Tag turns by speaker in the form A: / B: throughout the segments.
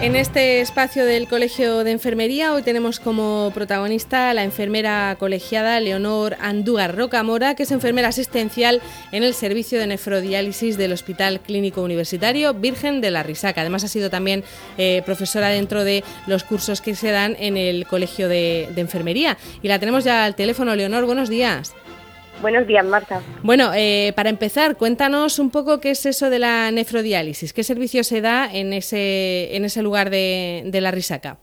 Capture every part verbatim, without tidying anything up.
A: En este espacio del Colegio de Enfermería hoy tenemos como protagonista a la enfermera colegiada Leonor Andújar Rocamora, que es enfermera asistencial en el servicio de nefrodiálisis del Hospital Clínico Universitario Virgen de la Risaca. Además ha sido también eh, profesora dentro de los cursos que se dan en el Colegio de, de Enfermería. Y la tenemos ya al teléfono. Leonor, buenos días.
B: Buenos días, Marta.
A: Bueno, eh, para empezar, cuéntanos un poco qué es eso de la nefrodiálisis, qué servicio se da en ese, en ese lugar de, de la Risaca.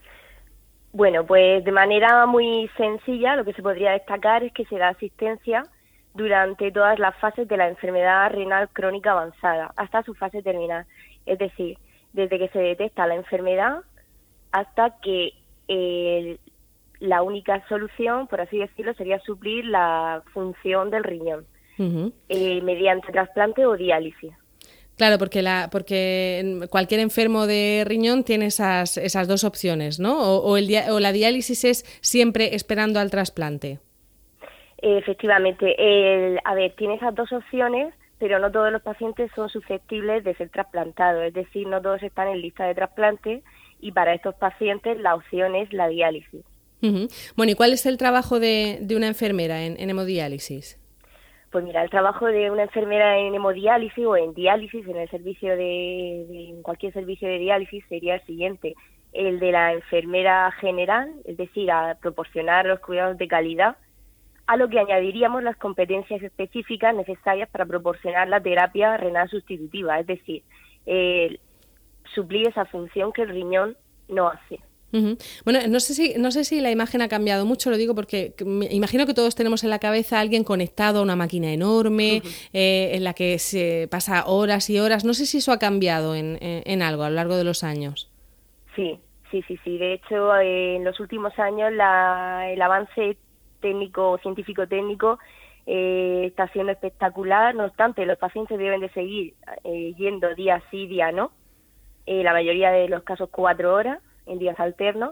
B: Bueno, pues de manera muy sencilla lo que se podría destacar es que se da asistencia durante todas las fases de la enfermedad renal crónica avanzada, hasta su fase terminal. Es decir, desde que se detecta la enfermedad hasta que el la única solución, por así decirlo, sería suplir la función del riñón uh-huh. eh, mediante trasplante o diálisis.
A: Claro, porque la porque cualquier enfermo de riñón tiene esas esas dos opciones, ¿no? O, o, el, o la diálisis es siempre esperando al trasplante.
B: Efectivamente. El, a ver, tiene esas dos opciones, pero no todos los pacientes son susceptibles de ser trasplantados. Es decir, no todos están en lista de trasplante y para estos pacientes la opción es la diálisis.
A: Uh-huh. Bueno, ¿y cuál es el trabajo de, de una enfermera en, en hemodiálisis?
B: Pues mira, el trabajo de una enfermera en hemodiálisis o en diálisis, en el servicio de, de en cualquier servicio de diálisis, sería el siguiente: el de la enfermera general, es decir, a proporcionar los cuidados de calidad, a lo que añadiríamos las competencias específicas necesarias para proporcionar la terapia renal sustitutiva, es decir, eh, suplir esa función que el riñón no hace.
A: Uh-huh. Bueno, no sé si no sé si la imagen ha cambiado mucho, lo digo porque me imagino que todos tenemos en la cabeza a alguien conectado a una máquina enorme, uh-huh. eh, en la que se pasa horas y horas. No sé si eso ha cambiado en, en, en algo a lo largo de los años.
B: Sí, sí, sí, sí. De hecho, eh, en los últimos años la, el avance técnico, científico-técnico eh, está siendo espectacular. No obstante, los pacientes deben de seguir eh, yendo día sí, día no. Eh, la mayoría de los casos cuatro horas. En días alternos,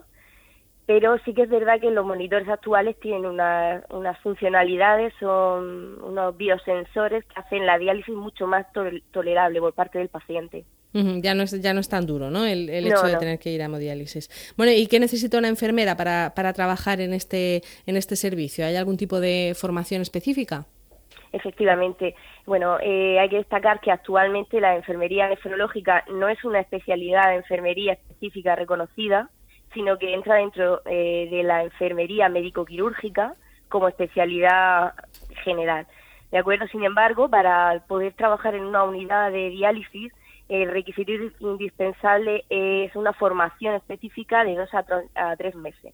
B: pero sí que es verdad que los monitores actuales tienen una, unas funcionalidades, son unos biosensores que hacen la diálisis mucho más to- tolerable por parte del paciente.
A: Uh-huh. Ya no es ya no es tan duro, ¿no? El, el hecho
B: no,
A: de
B: no.
A: tener que ir a hemodiálisis. Bueno, ¿y qué necesita una enfermera para, para trabajar en este en este servicio? ¿Hay algún tipo de formación específica?
B: Efectivamente. Bueno, eh, hay que destacar que actualmente la enfermería nefrológica no es una especialidad de enfermería específica reconocida, sino que entra dentro eh, de la enfermería médico-quirúrgica como especialidad general. ¿De acuerdo? Sin embargo, para poder trabajar en una unidad de diálisis, el requisito indispensable es una formación específica de dos a, tr- a tres meses.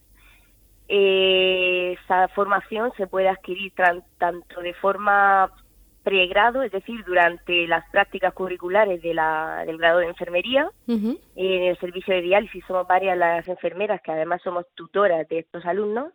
B: Eh, esa formación se puede adquirir tran, tanto de forma pregrado, es decir, durante las prácticas curriculares de la, del grado de enfermería. Uh-huh. En el servicio de diálisis somos varias las enfermeras que además somos tutoras de estos alumnos,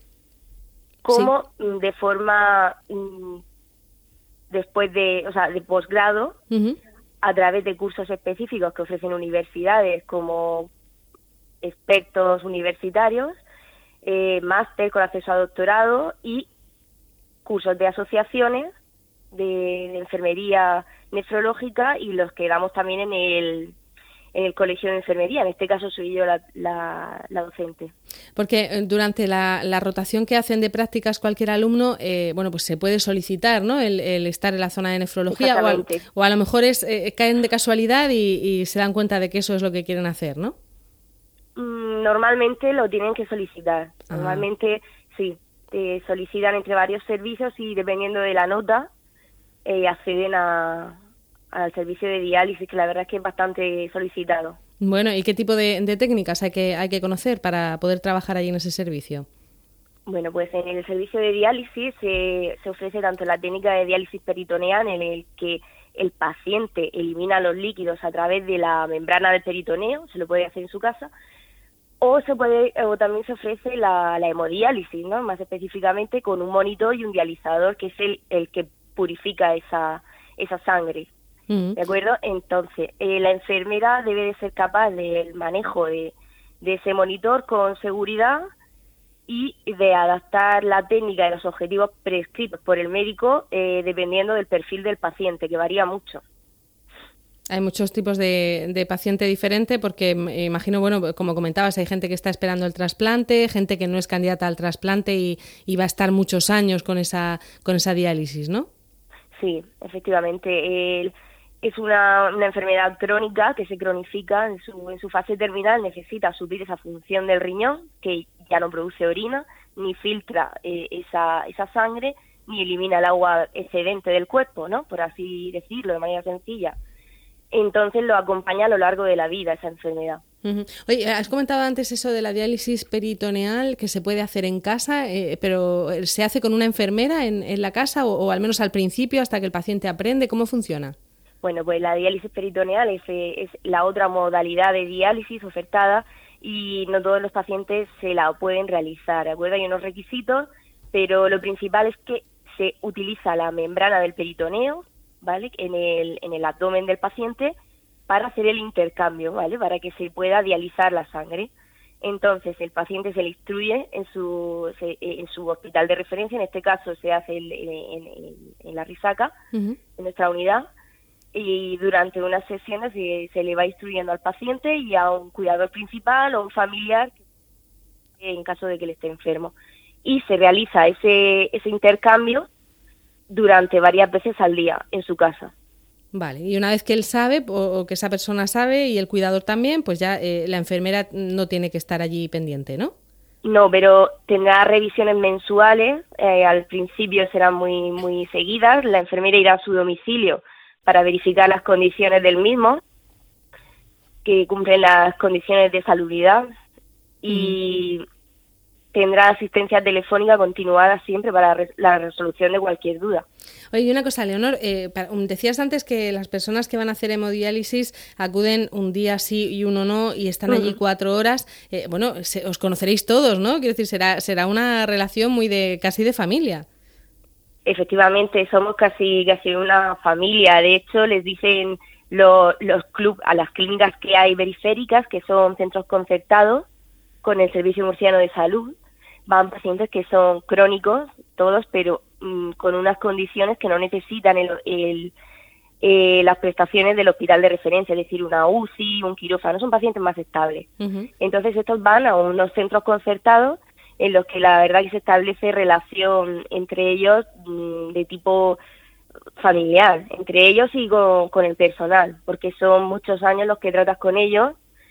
B: como sí. de forma mm, después de, o sea, de posgrado, uh-huh. a través de cursos específicos que ofrecen universidades como expertos universitarios, Eh, máster con acceso a doctorado y cursos de asociaciones de, de enfermería nefrológica y los que damos también en el, en el colegio de enfermería. En este caso soy yo la, la, la docente.
A: Porque durante la, la rotación que hacen de prácticas cualquier alumno, eh, bueno, pues se puede solicitar, ¿no? El, el estar en la zona de nefrología o a, o a lo mejor es eh, caen de casualidad y, y se dan cuenta de que eso es lo que quieren hacer, ¿no?
B: Normalmente lo tienen que solicitar. Ah. Normalmente, sí, eh, solicitan entre varios servicios y dependiendo de la nota, eh, acceden a, al servicio de diálisis, que la verdad es que es bastante solicitado.
A: Bueno, ¿y qué tipo de, de técnicas hay que, hay que conocer para poder trabajar allí en ese servicio?
B: Bueno, pues en el servicio de diálisis eh, se ofrece tanto la técnica de diálisis peritoneal, en el que el paciente elimina los líquidos a través de la membrana del peritoneo, se lo puede hacer en su casa, o se puede o también se ofrece la, la hemodiálisis, ¿no? Más específicamente con un monitor y un dializador, que es el, el que purifica esa esa sangre. Uh-huh. ¿De acuerdo? Entonces, eh, la enfermera debe de ser capaz del manejo de, de ese monitor con seguridad y de adaptar la técnica y los objetivos prescritos por el médico eh, dependiendo del perfil del paciente, que varía mucho.
A: Hay muchos tipos de, de paciente diferente porque me imagino, bueno, como comentabas, hay gente que está esperando el trasplante, gente que no es candidata al trasplante y, y va a estar muchos años con esa con esa diálisis, ¿no?
B: Sí, efectivamente. El, es una, una enfermedad crónica que se cronifica en su, en su fase terminal, necesita suplir esa función del riñón, que ya no produce orina, ni filtra eh, esa, esa sangre, ni elimina el agua excedente del cuerpo, ¿no? Por así decirlo, de manera sencilla. Entonces lo acompaña a lo largo de la vida esa enfermedad.
A: Uh-huh. Oye, has comentado antes eso de la diálisis peritoneal que se puede hacer en casa, eh, pero ¿se hace con una enfermera en, en la casa o, o al menos al principio hasta que el paciente aprende? ¿Cómo funciona?
B: Bueno, pues la diálisis peritoneal es, es la otra modalidad de diálisis ofertada y no todos los pacientes se la pueden realizar, ¿de acuerdo? Hay unos requisitos, pero lo principal es que se utiliza la membrana del peritoneo, ¿vale? En el, en el abdomen del paciente para hacer el intercambio, ¿vale? Para que se pueda dializar la sangre. Entonces, el paciente se le instruye en su se, en su hospital de referencia, en este caso se hace el, en, en, en la Risaca, uh-huh. en nuestra unidad, y durante unas sesiones se, se le va instruyendo al paciente y a un cuidador principal o un familiar en caso de que él esté enfermo. Y se realiza ese, ese intercambio durante varias veces al día en su casa.
A: Vale, y una vez que él sabe o, o que esa persona sabe y el cuidador también, pues ya eh, la enfermera no tiene que estar allí pendiente, ¿no?
B: No, pero tendrá revisiones mensuales, eh, al principio serán muy, muy seguidas, la enfermera irá a su domicilio para verificar las condiciones del mismo, que cumplen las condiciones de salubridad y... Mm. Tendrá asistencia telefónica continuada siempre para la resolución de cualquier duda.
A: Oye, y una cosa, Leonor, eh, decías antes que las personas que van a hacer hemodiálisis acuden un día sí y uno no y están allí uh-huh. cuatro horas. Eh, bueno, se, os conoceréis todos, ¿no? Quiero decir, será será una relación muy de casi de familia.
B: Efectivamente, somos casi casi una familia. De hecho, les dicen lo, los clubs a las clínicas que hay periféricas, que son centros concertados con el Servicio Murciano de Salud. Van pacientes que son crónicos, todos, pero mmm, con unas condiciones que no necesitan el, el, eh, las prestaciones del hospital de referencia, es decir, una U C I, un quirófano, son pacientes más estables. Uh-huh. Entonces estos van a unos centros concertados en los que la verdad que se establece relación entre ellos mmm, de tipo familiar, entre ellos y con, con el personal, porque son muchos años los que tratas con ellos.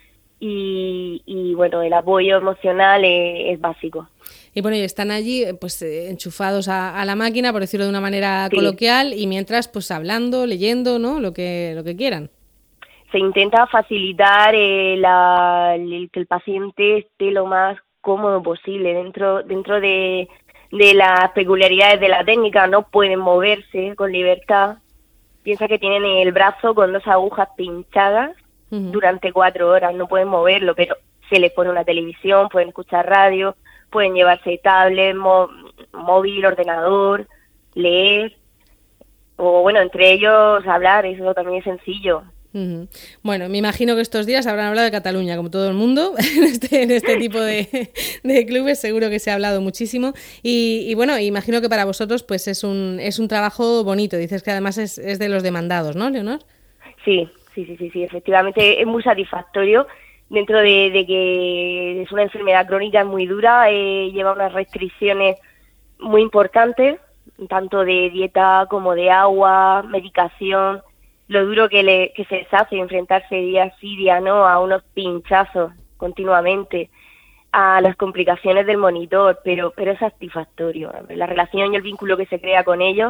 B: Y, y bueno, el apoyo emocional es, es básico.
A: Y bueno, y están allí pues eh, enchufados a, a la máquina, por decirlo de una manera sí. coloquial, y mientras pues hablando, leyendo, ¿no? Lo que lo que quieran.
B: Se intenta facilitar eh, la, el, que el paciente esté lo más cómodo posible dentro dentro de, de las peculiaridades de la técnica. No pueden moverse con libertad. Piensa que tienen el brazo con dos agujas pinchadas uh-huh. durante cuatro horas, no pueden moverlo, pero se les pone una televisión, pueden escuchar radio, pueden llevarse tablet, mo- móvil, ordenador, leer, o bueno, entre ellos hablar, eso también es sencillo.
A: Uh-huh. Bueno, me imagino que estos días habrán hablado de Cataluña, como todo el mundo, en este, en este tipo de, de clubes, seguro que se ha hablado muchísimo, y, y bueno, imagino que para vosotros pues es un es un trabajo bonito, dices que además es, es de los demandados, ¿no, Leonor?
B: Sí. Sí, sí, sí, sí, efectivamente es muy satisfactorio dentro de, de que es una enfermedad crónica muy dura, eh, lleva unas restricciones muy importantes, tanto de dieta como de agua, medicación, lo duro que, le, que se les hace enfrentarse día sí, día no a unos pinchazos continuamente, a las complicaciones del monitor, pero, pero es satisfactorio, la relación y el vínculo que se crea con ellos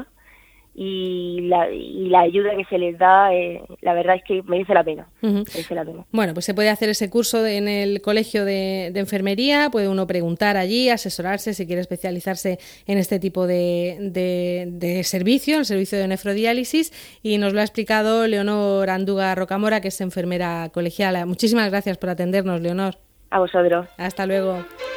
B: y la, y la ayuda que se les da, eh, la verdad es que merece la pena, uh-huh. merece la pena.
A: Bueno, pues se puede hacer ese curso en el colegio de, de enfermería, puede uno preguntar allí, asesorarse si quiere especializarse en este tipo de, de, de servicio, el servicio de nefrodiálisis, y nos lo ha explicado Leonor Andújar Rocamora, que es enfermera colegiala. Muchísimas gracias por atendernos, Leonor.
B: A vosotros.
A: Hasta luego.